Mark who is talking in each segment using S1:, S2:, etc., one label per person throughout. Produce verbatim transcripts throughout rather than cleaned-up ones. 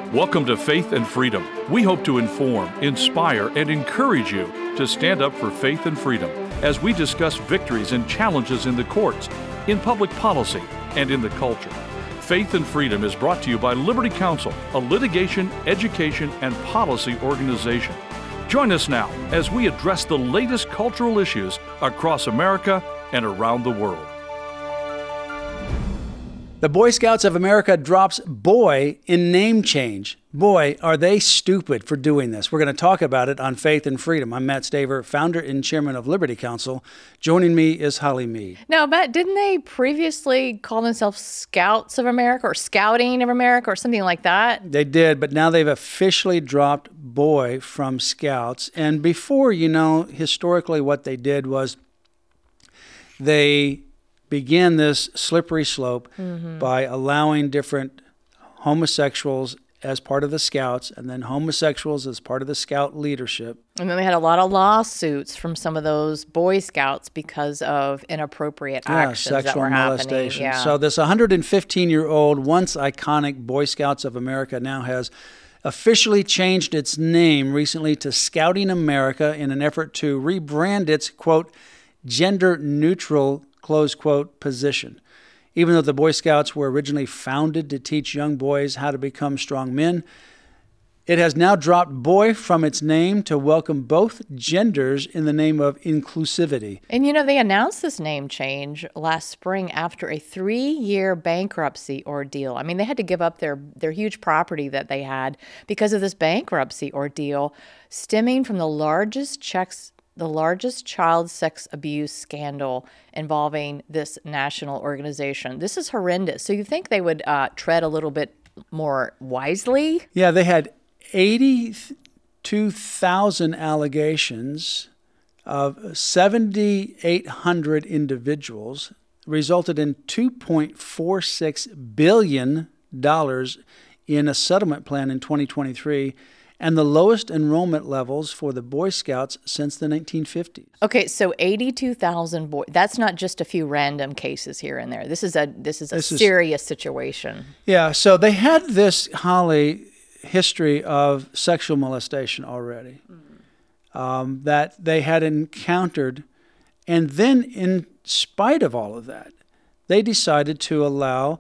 S1: Welcome to Faith and Freedom. We hope to inform, inspire, and encourage you to stand up for faith and freedom as we discuss victories and challenges in the courts, in public policy, and in the culture. Faith and Freedom is brought to you by Liberty Counsel, a litigation, education, and policy organization. Join us now as we address the latest cultural issues across America and around the world.
S2: The Boy Scouts of America drops boy in name change. Boy, are they stupid for doing this. We're going to talk about it on Faith and Freedom. I'm Matt Staver, founder and chairman of Liberty Counsel. Joining me is Holly Mead.
S3: Now, Matt, didn't they previously call themselves Scouts of America or Scouting of America or something like that?
S2: They did, but now they've officially dropped boy from Scouts. And before, you know, historically what they did was they began this slippery slope mm-hmm. by allowing different homosexuals as part of the Scouts and then homosexuals as part of the Scout leadership.
S3: And then they had a lot of lawsuits from some of those Boy Scouts because of inappropriate
S2: yeah,
S3: actions
S2: sexual
S3: that were
S2: molestation.
S3: happening. Yeah.
S2: So this one hundred fifteen-year-old, once iconic Boy Scouts of America now has officially changed its name recently to Scouting America in an effort to rebrand its, quote, gender-neutral, close quote, position. Even though the Boy Scouts were originally founded to teach young boys how to become strong men, it has now dropped boy from its name to welcome both genders in the name of inclusivity.
S3: And you know, they announced this name change last spring after a three-year bankruptcy ordeal. I mean, they had to give up their, their huge property that they had because of this bankruptcy ordeal stemming from the largest checks the largest child sex abuse scandal involving this national organization. This is horrendous. So you think they would uh, tread a little bit more wisely?
S2: Yeah, they had eighty-two thousand allegations of seven thousand eight hundred individuals, resulted in two point four six billion dollars in a settlement plan in twenty twenty-three, and the lowest enrollment levels for the Boy Scouts since the nineteen fifties.
S3: Okay, so eighty-two thousand boys. That's not just a few random cases here and there. This is a this is a this serious is, situation.
S2: Yeah, so they had this, Holly, history of sexual molestation already mm-hmm. um, that they had encountered. And then in spite of all of that, they decided to allow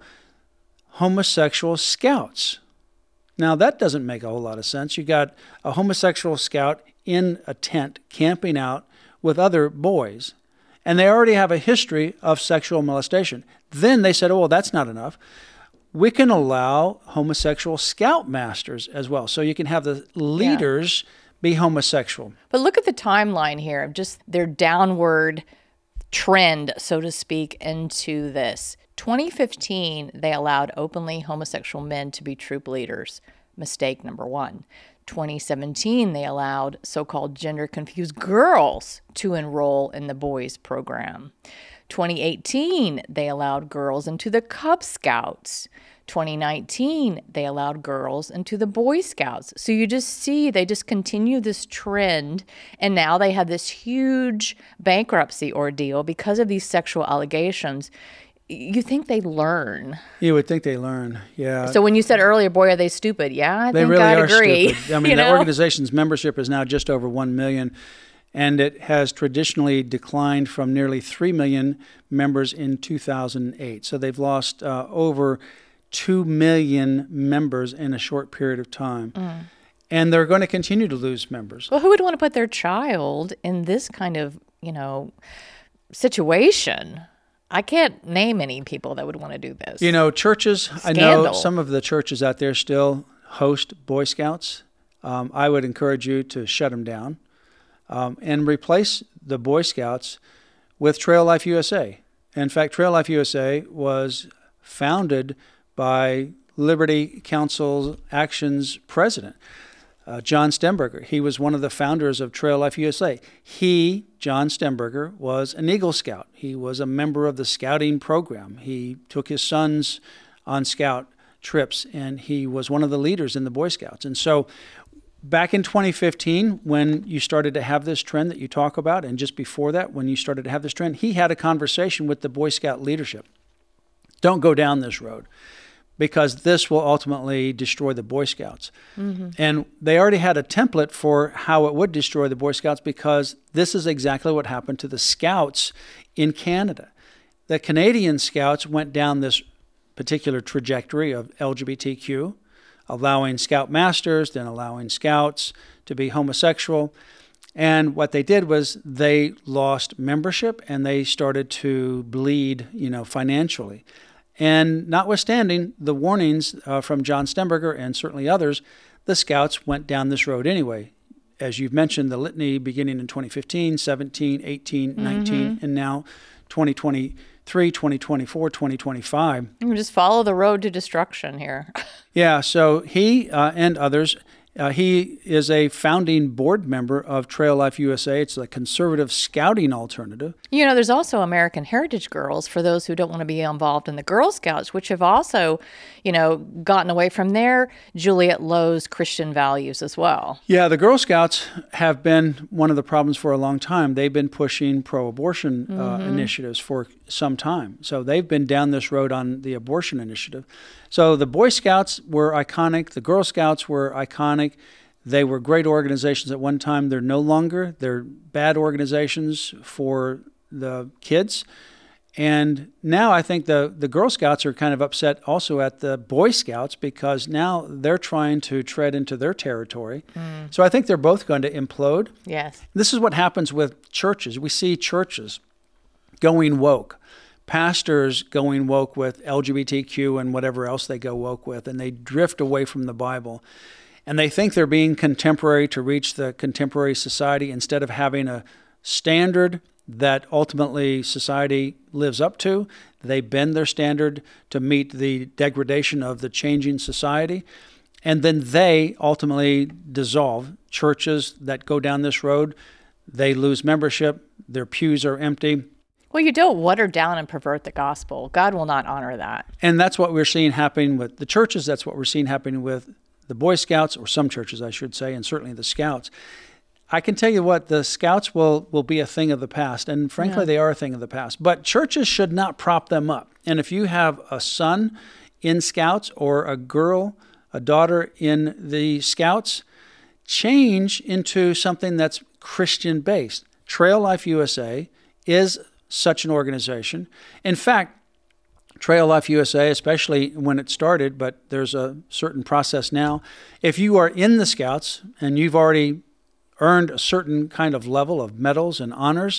S2: homosexual scouts. Now, that doesn't make a whole lot of sense. You got a homosexual scout in a tent camping out with other boys, and they already have a history of sexual molestation. Then they said, oh, well, that's not enough. We can allow homosexual scoutmasters as well. So you can have the leaders yeah. be homosexual.
S3: But look at the timeline here of just their downward trend, so to speak, into this. twenty fifteen, they allowed openly homosexual men to be troop leaders. Mistake number one. twenty seventeen, they allowed so-called gender-confused girls to enroll in the boys program. twenty eighteen, they allowed girls into the Cub Scouts. twenty nineteen, they allowed girls into the Boy Scouts. So you just see they just continue this trend, and now they have this huge bankruptcy ordeal because of these sexual allegations. You think they learn.
S2: You would think they learn, yeah.
S3: So when you said earlier, boy, are they stupid? Yeah, I
S2: they
S3: think
S2: really
S3: I'd
S2: are
S3: agree.
S2: Stupid. I mean,
S3: you
S2: the
S3: know?
S2: organization's membership is now just over one million, and it has traditionally declined from nearly three million members in two thousand eight. So they've lost uh, over two million members in a short period of time. Mm. And they're going to continue to lose members.
S3: Well, who would want to put their child in this kind of, you know, situation? I can't name any people that would want to do this.
S2: You know, churches,
S3: Scandal.
S2: I know some of the churches out there still host Boy Scouts. Um, I would encourage you to shut them down um, and replace the Boy Scouts with Trail Life U S A. In fact, Trail Life U S A was founded by Liberty Counsel Action's president, uh, John Stemberger. He was one of the founders of Trail Life U S A. He, John Stemberger, was an Eagle Scout. He was a member of the scouting program. He took his sons on scout trips, and he was one of the leaders in the Boy Scouts. And so back in twenty fifteen, when you started to have this trend that you talk about, and just before that, when you started to have this trend, he had a conversation with the Boy Scout leadership. Don't go down this road. because this will ultimately destroy the Boy Scouts.
S3: Mm-hmm.
S2: And they already had a template for how it would destroy the Boy Scouts, because this is exactly what happened to the Scouts in Canada. The Canadian Scouts went down this particular trajectory of L G B T Q, allowing Scout Masters, then allowing Scouts to be homosexual. And what they did was they lost membership and they started to bleed, you know, financially. And notwithstanding the warnings uh, from John Stemberger and certainly others, the Scouts went down this road anyway. As you've mentioned, the litany beginning in twenty fifteen, seventeen, eighteen, mm-hmm. nineteen, and now twenty twenty-three, twenty twenty-four, twenty twenty-five.
S3: You just follow the road to destruction here.
S2: Yeah, so he uh, and others, uh, he is a founding board member of Trail Life U S A. It's a conservative scouting alternative.
S3: You know, there's also American Heritage Girls for those who don't want to be involved in the Girl Scouts, which have also, you know, gotten away from their Juliet Lowe's Christian values as well.
S2: Yeah, the Girl Scouts have been one of the problems for a long time. They've been pushing pro-abortion mm-hmm. uh, initiatives for some time. So they've been down this road on the abortion initiative. So the Boy Scouts were iconic. The Girl Scouts were iconic. They were great organizations at one time. They're no longer. They're bad organizations for the kids. And now I think the, the Girl Scouts are kind of upset also at the Boy Scouts, because now they're trying to tread into their territory. Mm. So I think they're both going to implode.
S3: Yes.
S2: This is what happens with churches. We see churches going woke, pastors going woke with L G B T Q and whatever else they go woke with, and they drift away from the Bible. And they think they're being contemporary to reach the contemporary society instead of having a standard that ultimately society lives up to. They bend their standard to meet the degradation of the changing society. And then they ultimately dissolve. Churches that go down this road, they lose membership, their pews are empty.
S3: Well, you don't water down and pervert the gospel. God will not honor that.
S2: And that's what we're seeing happening with the churches. That's what we're seeing happening with the Boy Scouts, or some churches, I should say, and certainly the Scouts. I can tell you what, the Scouts will, will be a thing of the past, and frankly, yeah. they are a thing of the past. But churches should not prop them up. And if you have a son in Scouts or a girl, a daughter in the Scouts, change into something that's Christian-based. Trail Life U S A is such an organization. In fact, Trail Life U S A, especially when it started, but there's a certain process now. If you are in the Scouts and you've already earned a certain kind of level of medals and honors,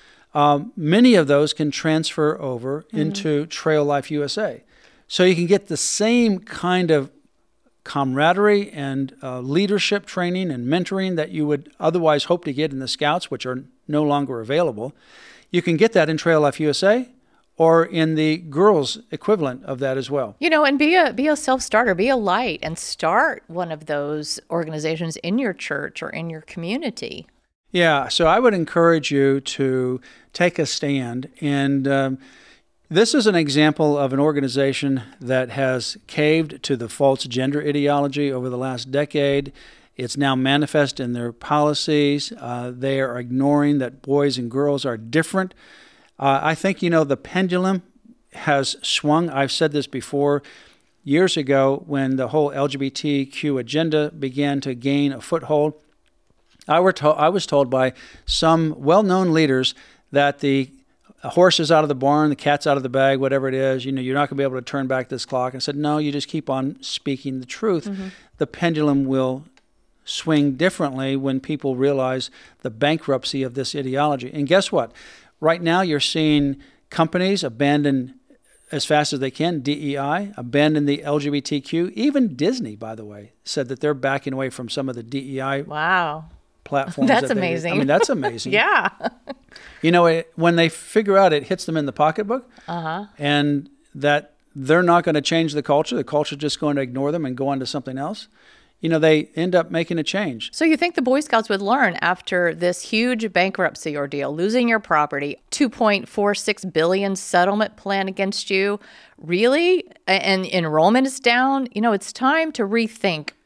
S2: um, many of those can transfer over mm-hmm. into Trail Life U S A. So you can get the same kind of camaraderie and uh, leadership training and mentoring that you would otherwise hope to get in the Scouts, which are no longer available. You can get that in Trail Life U S A or in the girls' equivalent of that as well.
S3: You know, and be a be a self-starter, be a light, and start one of those organizations in your church or in your community.
S2: Yeah, so I would encourage you to take a stand. And um, this is an example of an organization that has caved to the false gender ideology over the last decade. It's now manifest in their policies. Uh, they are ignoring that boys and girls are different. Uh, I think, you know, the pendulum has swung. I've said this before. Years ago, when the whole L G B T Q agenda began to gain a foothold, I, were to- I was told by some well-known leaders that the horse is out of the barn, the cat's out of the bag, whatever it is, you know, you're not going to be able to turn back this clock. I said, no, you just keep on speaking the truth. Mm-hmm. The pendulum will swing differently when people realize the bankruptcy of this ideology. And guess what? Right now, you're seeing companies abandon, as fast as they can, D E I, abandon the L G B T Q. Even Disney, by the way, said that they're backing away from some of the D E I
S3: wow.
S2: platforms.
S3: That's
S2: that
S3: amazing.
S2: I mean, that's amazing.
S3: Yeah.
S2: You know, it, when they figure out it hits them in the pocketbook,
S3: uh-huh.
S2: and that they're not going to change the culture, the culture's just going to ignore them and go on to something else, you know, they end up making a change.
S3: So you think the Boy Scouts would learn after this huge bankruptcy ordeal, losing your property, two point four six billion dollars settlement plan against you, really? And enrollment is down. You know, it's time to rethink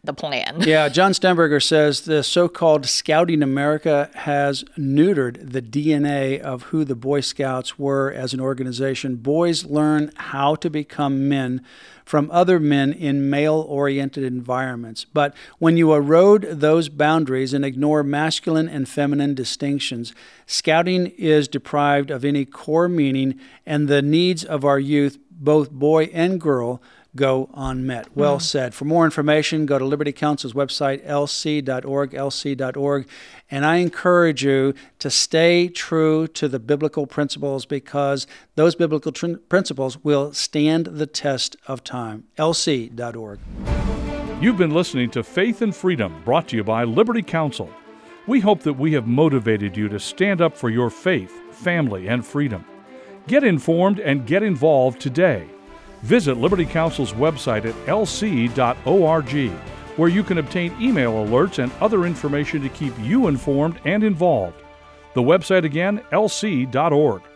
S3: the plan.
S2: Yeah, John Stenberger says the so-called Scouting America has neutered the D N A of who the Boy Scouts were as an organization. Boys learn how to become men from other men in male-oriented environments. But when you erode those boundaries and ignore masculine and feminine distinctions, Scouting is deprived of any core meaning, and the needs of our youth, both boy and girl, go unmet. Well mm. said. For more information, go to Liberty Counsel's website, L C dot org, L C dot org. And I encourage you to stay true to the biblical principles, because those biblical tr- principles will stand the test of time. L C dot org.
S1: You've been listening to Faith and Freedom, brought to you by Liberty Counsel. We hope that we have motivated you to stand up for your faith, family, and freedom. Get informed and get involved today. Visit Liberty Counsel's website at L C dot org, where you can obtain email alerts and other information to keep you informed and involved. The website again, L C dot org.